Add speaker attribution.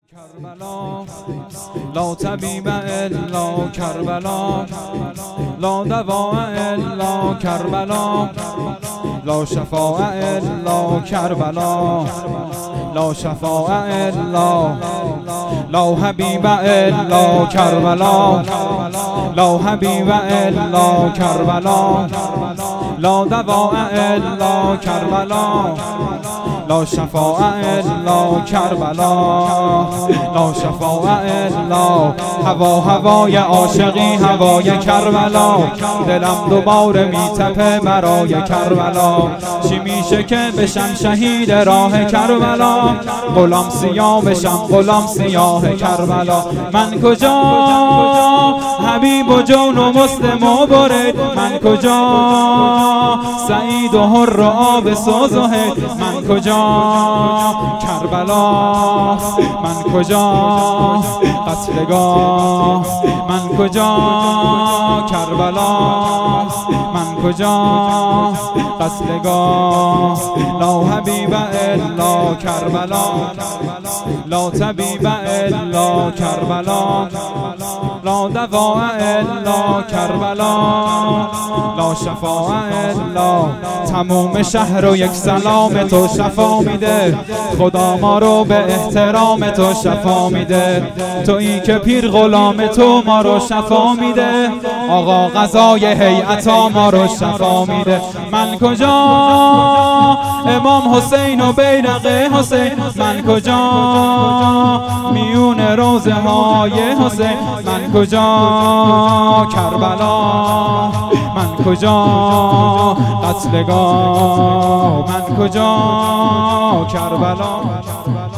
Speaker 1: کربلا لا طبیب الا کربلا، لا دوا الا کربلا، لا شفاء الا کربلا، لا شفاء الا، لا حبیب الا کربلا، لا حبیب الا کربلا، لا دوا الا کربلا، لا شفاء الا کربلا، لا شفاء الا. هوای عاشقی هوای کربلا، دلم دوباره میتپه برای کربلا. چی میشه که بشم شهید راه کربلا، غلام سیاه بشم غلام سیاه کربلا. من کجا حبیب و جون و مسلم و برید، من کجا سعید و حر و آب سوز و هید، من کجا کربلا، من کجا قتلگاه، من کجا کربلا، من کجا قتلگاه. لا حبیب الا کربلا، لا طبیب الا کربلا، لا دوا الا کربلا، لا شفاء الا. تموم شهر رو یک سلام تو شفا میده، خدا ما رو به احترام تو شفا میده. تویی که پیر غلام تو ما رو شفا میده، آقا قضای هیئتا ما رو شفا میده. من کجا امام حسین و بیرق حسین، من کجا میون روزه های حسین، من کجا کربلا، من کجا قتلگاه، من کجا کربلا.